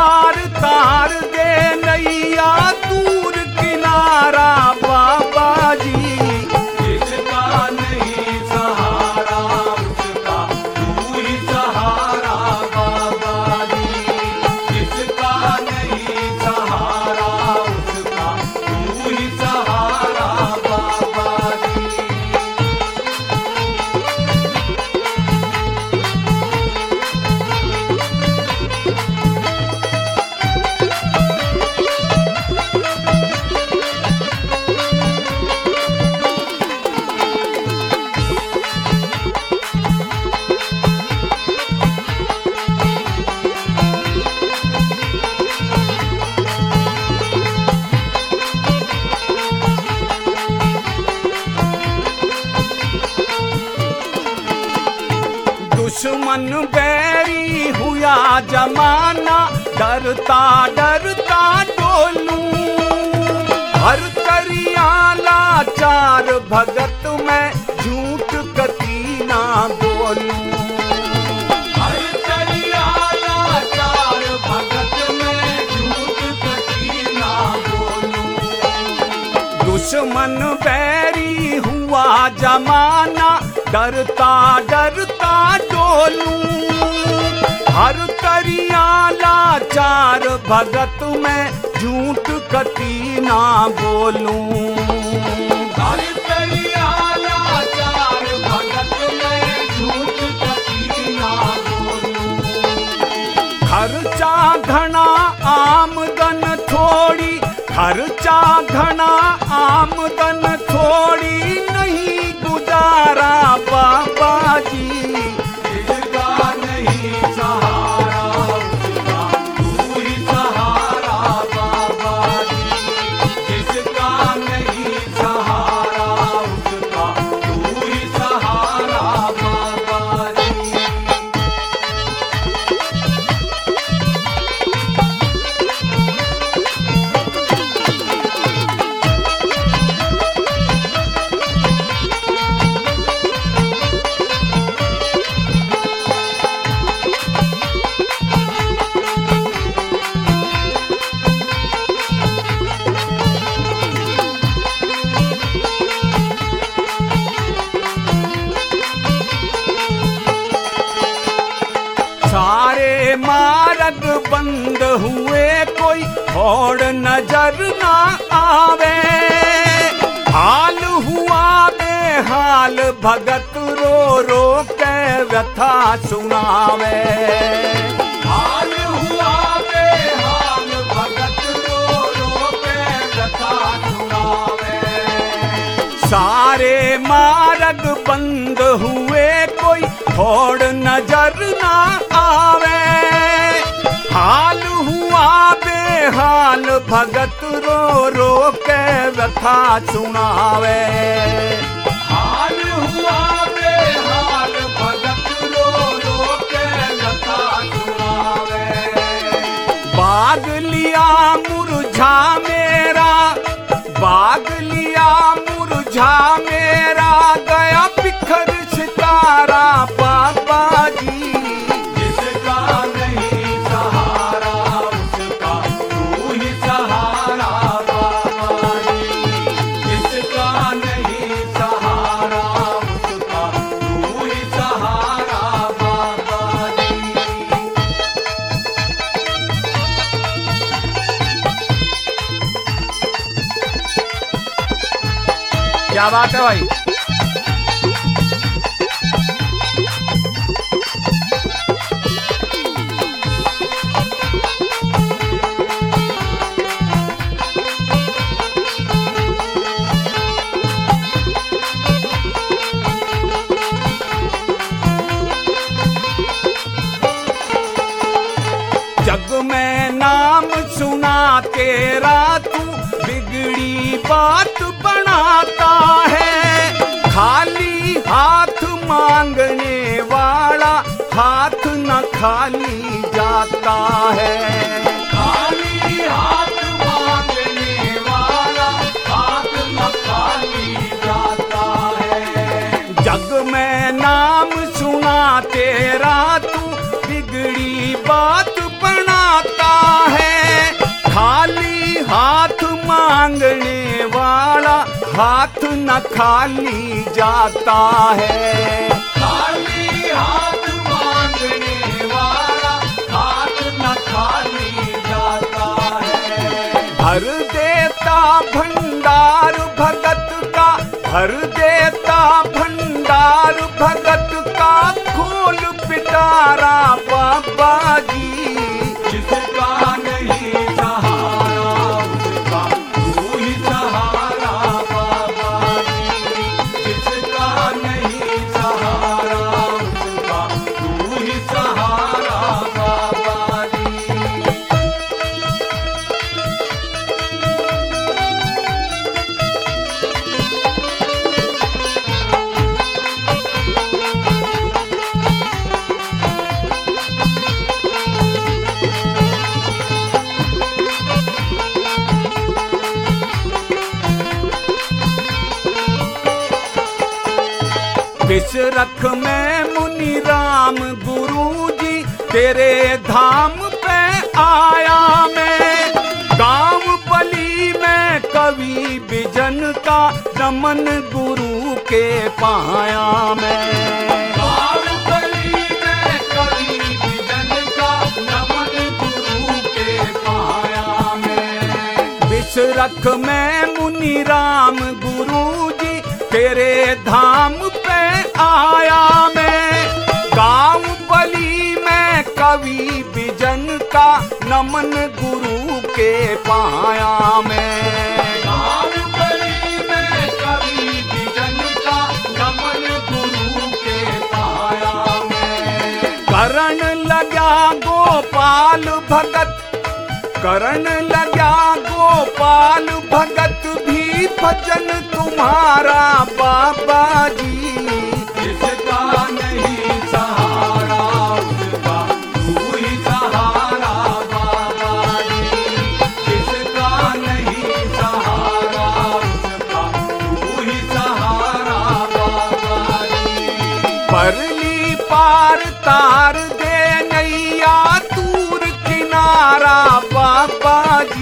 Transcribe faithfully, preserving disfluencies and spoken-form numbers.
पार तार दे नैया दूर किनारा बाबा जी। जिसका नहीं सहारा उसका तू ही सहारा बाबा जी। जिसका नहीं सहारा उसका तू ही सहारा बाबा जी। दुश्मन बैरी हुआ जमाना डरता डरता डोलूं। हर तरिया लाचार भगत में झूठ कती ना बोलूं। हर तरिया लाचार भगत में झूठ कटी ना बोलूं। दुश्मन बैरी हुआ जमाना डरता डरता डोलूं। हर तरिया लाचार भगत में झूठ कती ना बोलूं। हर तरिया लाचार भगत में झूठ कटी ना बोलूं। खर्चा घना आमदन थोड़ी, खर्चा घना आमदन थोड़ी नहीं गुजारा बाबा जी। जिसका नहीं सहारा उसका तू ही सहारा बाबा जी। जिसका नहीं सहारा उसका तू ही सहारा बाबा जी। सारे मार्ग बंद हुए कोई और नजर ना आवे। हाल हुआ बेहाल भगत रो रो के व्यथा सुनावे। हाल हुआ बेहाल भगत रो रो के व्यथा सुनावे। सारे मार्ग बंद हुए कोई और नजर ना आवे। हाल हुआ बेहाल भगत रो रो के व्यथा सुनावे। हाल हुआ बेहाल भगत रो रो के व्यथा सुनावे। बाग लिया मुरझा मेरा, बाग लिया मुरझा मेरा गया बिखर सितारा बाबा जी। जिसका नहीं सहारा उसका तू ही सहारा बाबा जी। जिसका नहीं सहारा उसका तू ही सहारा बाबा जी। क्या बात है भाई। जग में नाम सुना तेरा तू बिगड़ी बात बनाता है। खाली हाथ मांगने वाला हाथ न खाली जाता है। खाली हाथ मांगने वाला हाथ न खाली जाता है। जग में नाम सुना तेरा तू बिगड़ी बात बनाता हाथ न खाली जाता है। खाली हाथ मांगने वाला हाथ न खाली जाता है। भर देता भंडार भगत का, भर देता भंडार भगत का, खोल पिटारा बाबा जी। जिसका नहीं सहारा उसका तू ही सहारा बाबा जी। जिसका नहीं सहारा उसका तू ही सहारा बाबा जी। विशरख में मुनि राम गुरु जी, तेरे धाम पे आया मैं। गांव बली में कवि बिजन का, नमन गुरु के पाया मैं। गाँव गली में कवि बिजन का, नमन गुरु के पाया मैं। विशरख में मुनि राम गुरु जी, तेरे धाम पे आया मैं। गांव बली में कवि बिजन का, नमन गुरु के पाया मैं। गाँव गली में कवि बिजन का, नमन गुरु के पाया मैं। करण लगा गोपाल भगत, करण लगा गोपाल भगत भी भजन तुम्हारा बाबा जी। जिसका नहीं सहारा उसका तू ही सहारा बाबा जी। जिसका नहीं सहारा उसका तू ही सहारा बाबा जी। परली पार तार दे नैया, दूर किनारा बाबा जी।